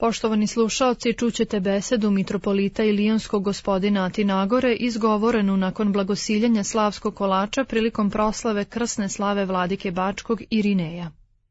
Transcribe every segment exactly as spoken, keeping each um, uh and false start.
Poštovani slušaoci, čućete besedu mitropolita Ilijonskog gospodina Atinagore izgovorenu nakon blagosiljanja slavskog kolača prilikom proslave krsne slave vladike Bačkog Irineja.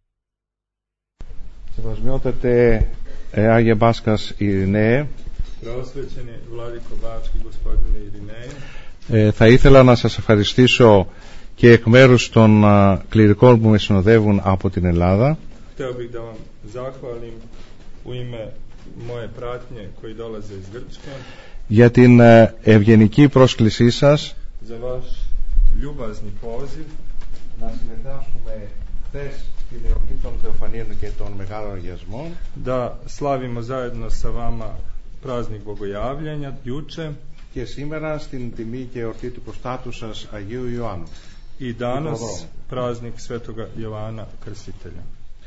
Σεβασμιότατε Άγιε Μπάσκας Ειρηναίε, Preosvećeni vladiko Bački gospodine Irineje, ε, θα ήθελα να σας ευχαριστήσω και εκ μέρους των α, κληρικών που με συνοδεύουν από την Ελλάδα. Hteo bih da vam zahvalim u ime moje pratnje koji dolaze iz Grčke Για την ε, ευγενική πρόσκλησή σας za vaš ljubazni poziv να συμμετάσχουμε χθες στην εορτή των Θεοφανίων και των Μεγάλων Αγιασμών da slavimo zajedno sa vama praznik Bogojavljenja juče και σήμερα στην τιμή και εορτή του προστάτου σας Αγίου Ιωάννου. i danas praznik Svetoga Jovana Krstitelja.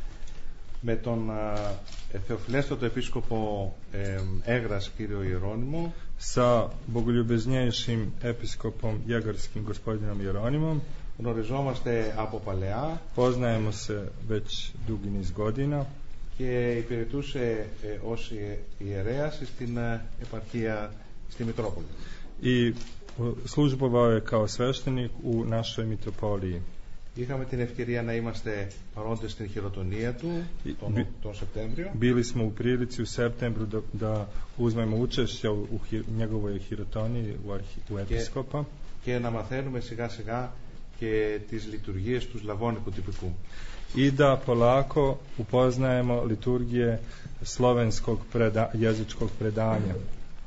Με τον ε, Θεοφιλέστατο Επίσκοπο ε, Έγρας κύριο Ιερώνυμο Sa bogoljubeznejšim episkopom Jegarskim gospodinom Jeronimom γνωριζόμαστε από παλαιά poznajemo se već dugi niz godina και υπηρετούσε ε, ως ιερέας στην ε, επαρχία στη Μητρόπολη. i službovao je kao sveštenik u našoj mitropoliji. Είχαμε την ευκαιρία να είμαστε παρόντες στην χειροτονία του τον, τον Σεπτέμβριο. Bili smo u prilici u septembru da, da uzmemo učešće u, u hir, njegovoj hirotoniji u, arhi, u episkopa και, και να μαθαίνουμε σιγά σιγά και τις λειτουργίες του σλαβώνικου τυπικού. i da polako upoznajemo liturgije slovenskog preda, jezičkog predanja.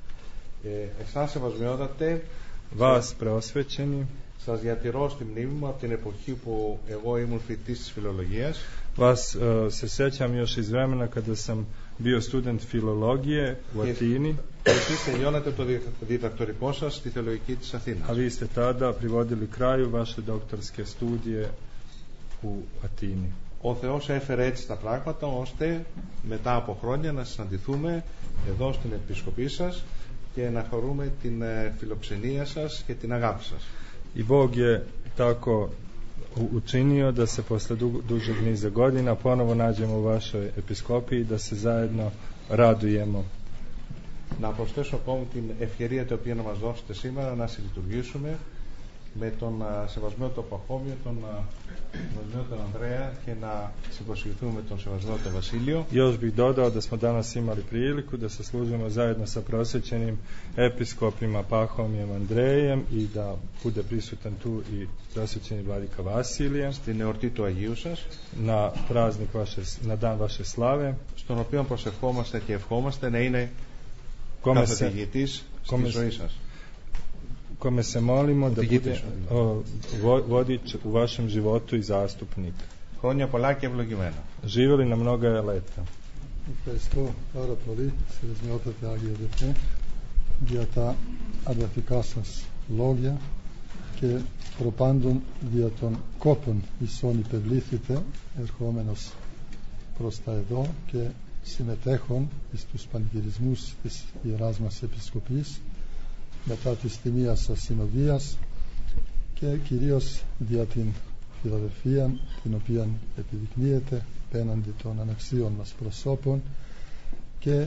Ε, εσάς σεβασμιότατε, Vas preosvećeni, σας διατηρώ στη μνήμη μου από την εποχή που εγώ ήμουν φοιτητής της φιλολογίας. vas uh, se sećam još iz vremena kada sam bio student filologije u Atini, Και εσείς τελειώνατε το διδακτορικό σας στη Θεολογική της Αθήνας. a vi ste tada privodili kraju vaše doktorske studije u Atini. Ο Θεός έφερε έτσι τα πράγματα ώστε μετά από χρόνια να συναντηθούμε εδώ στην επισκοπή σας και να χαρούμε την φιλοξενία σας και την αγάπη σας. I Bog je tako učinio da se posle du, dužeg niza godina ponovo nađemo u vašoj episkopiji, da se zajedno radujemo. Να προσθέσω ακόμη την ευκαιρία την οποία να μας δώσετε σήμερα να συλλειτουργήσουμε με τον σεβασμένο Παχώμιο, τον σεβασμένο τον Ανδρέα και να συμπροσηγηθούμε με τον σεβασμένο τον Βασίλειο. Još bih dodao da smo danas imali priliku da se služimo zajedno sa prosvećenim episkopima Pahomjem Andrejem i da bude prisutan tu i prosvećeni vladika Vasilije στην εορτή του Αγίου σας, na praznik vaše, na dan vaše slave, στον οποίο προσευχόμαστε και ευχόμαστε να είναι kome se, καθοδηγητής στη ζωή σας. kome se molimo da bude o, vo, vodič u vašem životu i zastupnik. Χρόνια πολλά και ευλογημένα. Živjeli na mnoga leta. Ευχαριστώ πάρα πολύ, σεβασμιότατε Άγιε Αδερφέ, για τα αδερφικά σας λόγια και προπάντων δια των κόπων ισών υπευλήθητε ερχόμενος προς τα εδώ και συμμετέχων στους πανηγυρισμούς της Ιεράς μας Επισκοπής μετά της τιμίας σας συνοδείας και κυρίως δια την φιλαδελφία την οποία επιδεικνύεται πέναντι των αναξίων μας προσώπων και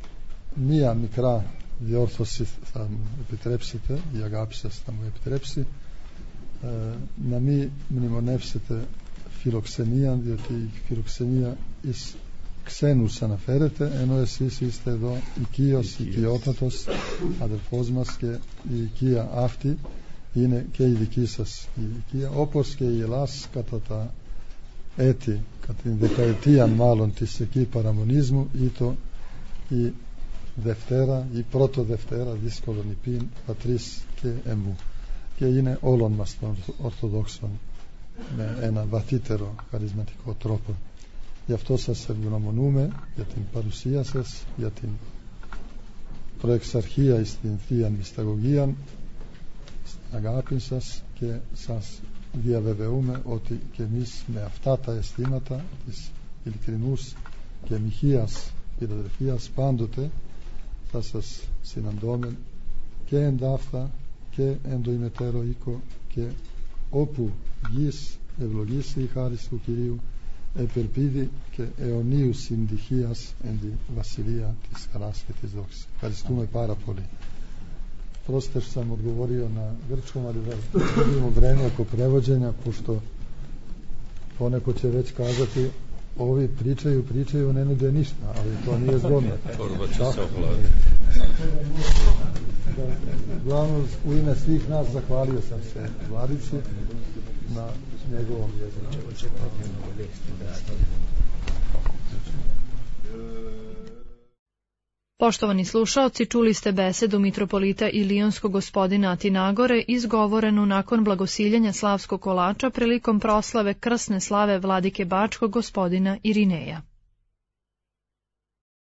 μία μικρά διόρθωση θα μου επιτρέψετε, η αγάπη σας θα μου επιτρέψει, ε, να μην μνημονεύσετε φιλοξενία, διότι η φιλοξενία εις ξένους αναφέρεται, ενώ εσείς είστε εδώ οικείος, οικειότατος αδελφός μας και η οικία αυτή είναι και η δική σας η οικία, όπως και η Ελλάς κατά τα έτη, κατά την δεκαετία μάλλον της εκεί παραμονής μου ήτο η Δευτέρα, η πρώτο Δευτέρα δύσκολον υπήν πατρίς και εμού και είναι όλων μας των Ορθοδόξων με ένα βαθύτερο χαρισματικό τρόπο. Γι' αυτό σας ευγνωμονούμε για την παρουσία σας, για την προεξαρχία στην Θεία Μυσταγωγία, στην αγάπη σας και σας διαβεβαιούμε ότι και εμείς με αυτά τα αισθήματα της ειλικρινούς και μοιχείας φιλαδελφίας πάντοτε θα σας συναντώμε και εντάφθα και εν το ημετέρω οίκο και όπου γης ευλογήσει η χάρις του Κυρίου Eperpidi και αιωνίου συντυχίας εν τη βασιλεία της χαράς και της δόξης. Ευχαριστούμε πάρα πολύ. Proste što sam odgovorio na grčkom, ali da vidimo vreme oko prevođenja, pošto poneko će već kazati ovi pričaju, pričaju, ne nude ništa, ali to nije zgodno. Glavno, u ime svih nas zahvalio sam se Vladici na njegovom jeziku. Poštovani slušaoci, čuli ste besedu mitropolita Ilionskog gospodina Atinagore izgovorenu nakon blagosiljanja slavskog kolača prilikom proslave krsne slave vladike Bačkog gospodina Irineja.